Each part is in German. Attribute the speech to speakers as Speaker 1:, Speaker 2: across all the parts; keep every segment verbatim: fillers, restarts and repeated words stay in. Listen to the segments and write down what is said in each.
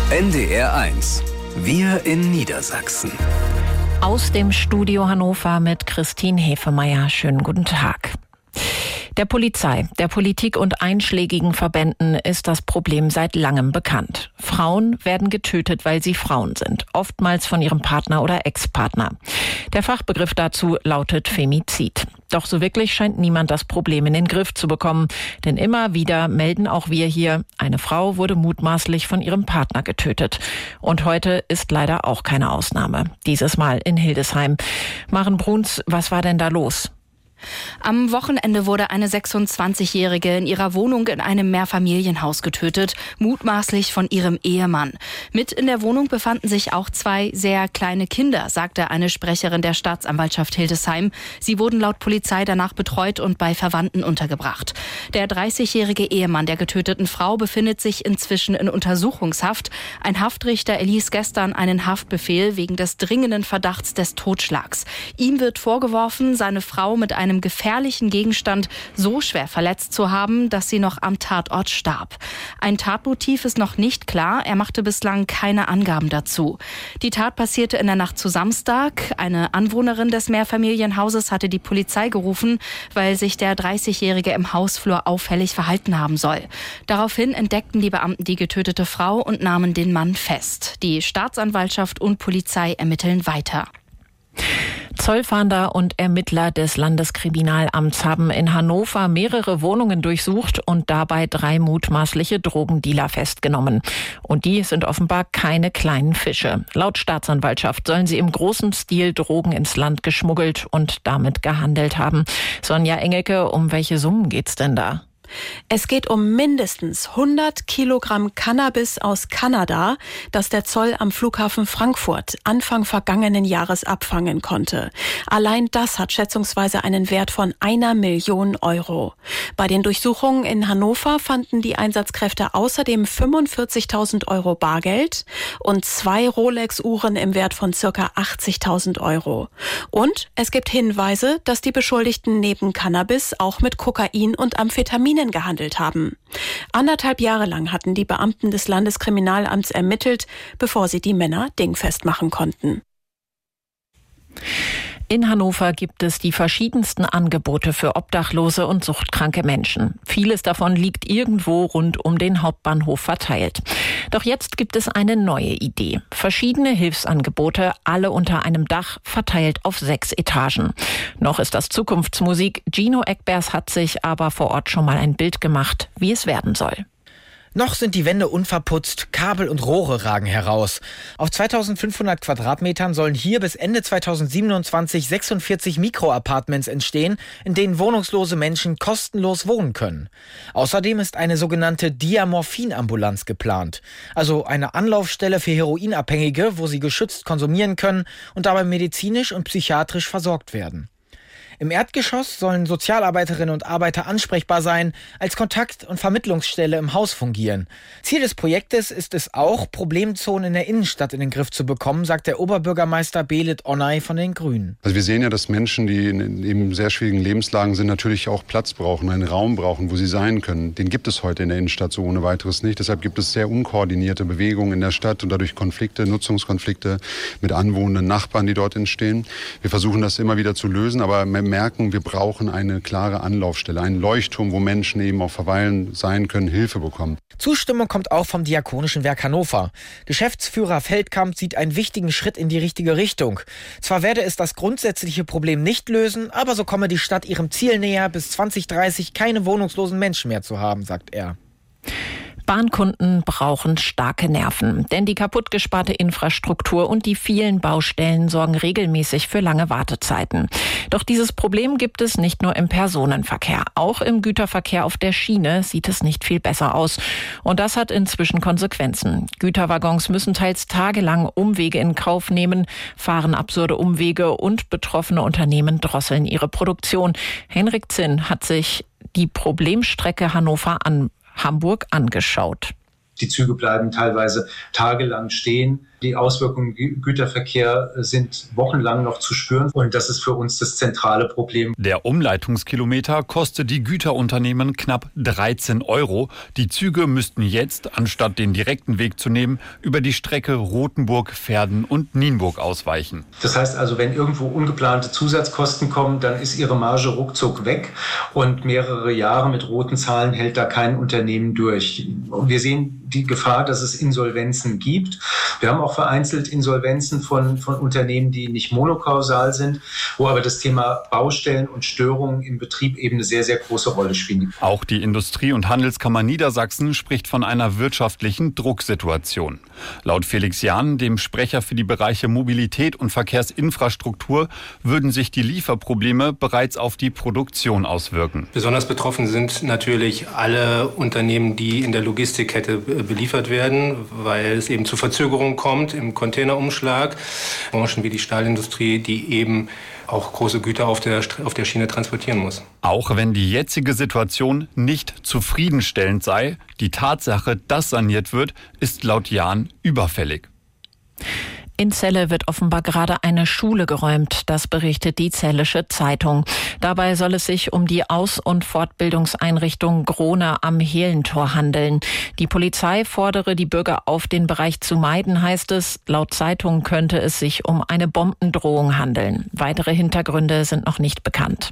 Speaker 1: N D R eins. Wir in Niedersachsen.
Speaker 2: Aus dem Studio Hannover mit Christine Hefemeyer. Schönen guten Tag. Der Polizei, der Politik und einschlägigen Verbänden ist das Problem seit langem bekannt. Frauen werden getötet, weil sie Frauen sind, oftmals von ihrem Partner oder Ex-Partner. Der Fachbegriff dazu lautet Femizid. Doch so wirklich scheint niemand das Problem in den Griff zu bekommen. Denn immer wieder melden auch wir hier, eine Frau wurde mutmaßlich von ihrem Partner getötet. Und heute ist leider auch keine Ausnahme. Dieses Mal in Hildesheim. Maren Bruns, was war denn da los?
Speaker 3: Am Wochenende wurde eine sechsundzwanzigjährige in ihrer Wohnung in einem Mehrfamilienhaus getötet, mutmaßlich von ihrem Ehemann. Mit in der Wohnung befanden sich auch zwei sehr kleine Kinder, sagte eine Sprecherin der Staatsanwaltschaft Hildesheim. Sie wurden laut Polizei danach betreut und bei Verwandten untergebracht. Der dreißigjährige Ehemann der getöteten Frau befindet sich inzwischen in Untersuchungshaft. Ein Haftrichter erließ gestern einen Haftbefehl wegen des dringenden Verdachts des Totschlags. Ihm wird vorgeworfen, seine Frau mit einem einem gefährlichen Gegenstand so schwer verletzt zu haben, dass sie noch am Tatort starb. Ein Tatmotiv ist noch nicht klar. Er machte bislang keine Angaben dazu. Die Tat passierte in der Nacht zu Samstag. Eine Anwohnerin des Mehrfamilienhauses hatte die Polizei gerufen, weil sich der dreißigjährige im Hausflur auffällig verhalten haben soll. Daraufhin entdeckten die Beamten die getötete Frau und nahmen den Mann fest. Die Staatsanwaltschaft und Polizei ermitteln weiter.
Speaker 2: Zollfahnder und Ermittler des Landeskriminalamts haben in Hannover mehrere Wohnungen durchsucht und dabei drei mutmaßliche Drogendealer festgenommen. Und die sind offenbar keine kleinen Fische. Laut Staatsanwaltschaft sollen sie im großen Stil Drogen ins Land geschmuggelt und damit gehandelt haben. Sonja Engelke, um welche Summen geht's denn da?
Speaker 4: Es geht um mindestens hundert Kilogramm Cannabis aus Kanada, das der Zoll am Flughafen Frankfurt Anfang vergangenen Jahres abfangen konnte. Allein das hat schätzungsweise einen Wert von einer Million Euro. Bei den Durchsuchungen in Hannover fanden die Einsatzkräfte außerdem fünfundvierzigtausend Euro Bargeld und zwei Rolex-Uhren im Wert von circa achtzigtausend Euro. Und es gibt Hinweise, dass die Beschuldigten neben Cannabis auch mit Kokain und Amphetamin gehandelt haben. Anderthalb Jahre lang hatten die Beamten des Landeskriminalamts ermittelt, bevor sie die Männer dingfest machen konnten.
Speaker 2: In Hannover gibt es die verschiedensten Angebote für obdachlose und suchtkranke Menschen. Vieles davon liegt irgendwo rund um den Hauptbahnhof verteilt. Doch jetzt gibt es eine neue Idee. Verschiedene Hilfsangebote, alle unter einem Dach, verteilt auf sechs Etagen. Noch ist das Zukunftsmusik. Gino Eckbers hat sich aber vor Ort schon mal ein Bild gemacht, wie es werden soll.
Speaker 5: Noch sind die Wände unverputzt, Kabel und Rohre ragen heraus. Auf zweitausendfünfhundert Quadratmetern sollen hier bis Ende zweitausendsiebenundzwanzig sechsundvierzig Mikroapartments entstehen, in denen wohnungslose Menschen kostenlos wohnen können. Außerdem ist eine sogenannte Diamorphin-Ambulanz geplant, also eine Anlaufstelle für Heroinabhängige, wo sie geschützt konsumieren können und dabei medizinisch und psychiatrisch versorgt werden. Im Erdgeschoss sollen Sozialarbeiterinnen und Arbeiter ansprechbar sein, als Kontakt- und Vermittlungsstelle im Haus fungieren. Ziel des Projektes ist es auch, Problemzonen in der Innenstadt in den Griff zu bekommen, sagt der Oberbürgermeister Belit Onay von den Grünen.
Speaker 6: Also wir sehen ja, dass Menschen, die in eben sehr schwierigen Lebenslagen sind, natürlich auch Platz brauchen, einen Raum brauchen, wo sie sein können. Den gibt es heute in der Innenstadt so ohne weiteres nicht. Deshalb gibt es sehr unkoordinierte Bewegungen in der Stadt und dadurch Konflikte, Nutzungskonflikte mit anwohnenden Nachbarn, die dort entstehen. Wir versuchen das immer wieder zu lösen, aber merken, wir brauchen eine klare Anlaufstelle, einen Leuchtturm, wo Menschen eben auch verweilen sein können, Hilfe bekommen.
Speaker 5: Zustimmung kommt auch vom Diakonischen Werk Hannover. Geschäftsführer Feldkamp sieht einen wichtigen Schritt in die richtige Richtung. Zwar werde es das grundsätzliche Problem nicht lösen, aber so komme die Stadt ihrem Ziel näher, bis zwanzig dreißig keine wohnungslosen Menschen mehr zu haben, sagt er.
Speaker 2: Bahnkunden brauchen starke Nerven, denn die kaputtgesparte Infrastruktur und die vielen Baustellen sorgen regelmäßig für lange Wartezeiten. Doch dieses Problem gibt es nicht nur im Personenverkehr. Auch im Güterverkehr auf der Schiene sieht es nicht viel besser aus. Und das hat inzwischen Konsequenzen. Güterwaggons müssen teils tagelang Umwege in Kauf nehmen, fahren absurde Umwege und betroffene Unternehmen drosseln ihre Produktion. Henrik Zinn hat sich die Problemstrecke Hannover an Hamburg angeschaut.
Speaker 7: Die Züge bleiben teilweise tagelang stehen. Die Auswirkungen im Güterverkehr sind wochenlang noch zu spüren und das ist für uns das zentrale Problem.
Speaker 8: Der Umleitungskilometer kostet die Güterunternehmen knapp dreizehn Euro. Die Züge müssten jetzt, anstatt den direkten Weg zu nehmen, über die Strecke Rothenburg, Verden und Nienburg ausweichen.
Speaker 7: Das heißt also, wenn irgendwo ungeplante Zusatzkosten kommen, dann ist ihre Marge ruckzuck weg und mehrere Jahre mit roten Zahlen hält da kein Unternehmen durch. Und wir sehen die Gefahr, dass es Insolvenzen gibt. Wir haben auch vereinzelt Insolvenzen von, von Unternehmen, die nicht monokausal sind, wo aber das Thema Baustellen und Störungen im Betrieb eben eine sehr, sehr große Rolle spielen.
Speaker 8: Auch die Industrie- und Handelskammer Niedersachsen spricht von einer wirtschaftlichen Drucksituation. Laut Felix Jahn, dem Sprecher für die Bereiche Mobilität und Verkehrsinfrastruktur, würden sich die Lieferprobleme bereits auf die Produktion auswirken.
Speaker 9: Besonders betroffen sind natürlich alle Unternehmen, die in der Logistikkette beliefert werden, weil es eben zu Verzögerungen kommt im Containerumschlag. Branchen wie die Stahlindustrie, die eben auch große Güter auf der, auf der Schiene transportieren muss.
Speaker 8: Auch wenn die jetzige Situation nicht zufriedenstellend sei, die Tatsache, dass saniert wird, ist laut Jahn überfällig.
Speaker 2: In Celle wird offenbar gerade eine Schule geräumt, das berichtet die Zellische Zeitung. Dabei soll es sich um die Aus- und Fortbildungseinrichtung Grone am Hehlentor handeln. Die Polizei fordere die Bürger auf, den Bereich zu meiden, heißt es. Laut Zeitung könnte es sich um eine Bombendrohung handeln. Weitere Hintergründe sind noch nicht bekannt.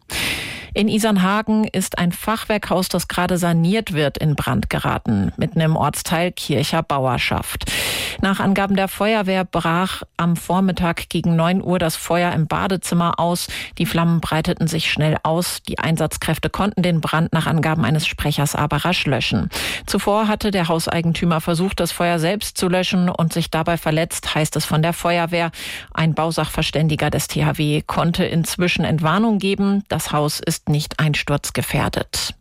Speaker 2: In Isernhagen ist ein Fachwerkhaus, das gerade saniert wird, in Brand geraten, mitten im Ortsteil Kircher Bauerschaft. Nach Angaben der Feuerwehr brach am Vormittag gegen neun Uhr das Feuer im Badezimmer aus. Die Flammen breiteten sich schnell aus. Die Einsatzkräfte konnten den Brand nach Angaben eines Sprechers aber rasch löschen. Zuvor hatte der Hauseigentümer versucht, das Feuer selbst zu löschen und sich dabei verletzt, heißt es von der Feuerwehr. Ein Bausachverständiger des T H W konnte inzwischen Entwarnung geben. Das Haus ist nicht einsturzgefährdet.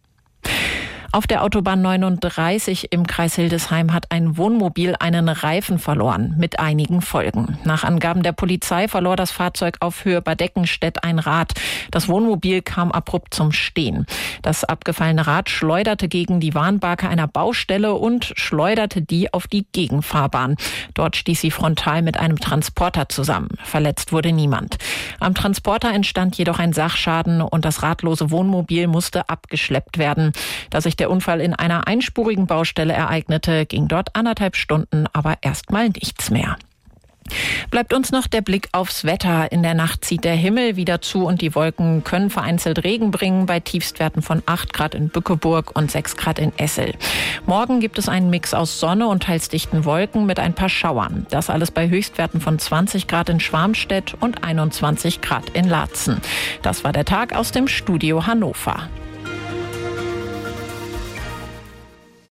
Speaker 2: Auf der Autobahn neununddreißig im Kreis Hildesheim hat ein Wohnmobil einen Reifen verloren, mit einigen Folgen. Nach Angaben der Polizei verlor das Fahrzeug auf Höhe Badeckenstedt ein Rad. Das Wohnmobil kam abrupt zum Stehen. Das abgefallene Rad schleuderte gegen die Warnbarke einer Baustelle und schleuderte die auf die Gegenfahrbahn. Dort stieß sie frontal mit einem Transporter zusammen. Verletzt wurde niemand. Am Transporter entstand jedoch ein Sachschaden und das radlose Wohnmobil musste abgeschleppt werden. Da sich der Unfall in einer einspurigen Baustelle ereignete, ging dort anderthalb Stunden aber erstmal nichts mehr. Bleibt uns noch der Blick aufs Wetter. In der Nacht zieht der Himmel wieder zu und die Wolken können vereinzelt Regen bringen bei Tiefstwerten von acht Grad in Bückeburg und sechs Grad in Essel. Morgen gibt es einen Mix aus Sonne und teils dichten Wolken mit ein paar Schauern. Das alles bei Höchstwerten von zwanzig Grad in Schwarmstedt und einundzwanzig Grad in Laatzen. Das war der Tag aus dem Studio Hannover.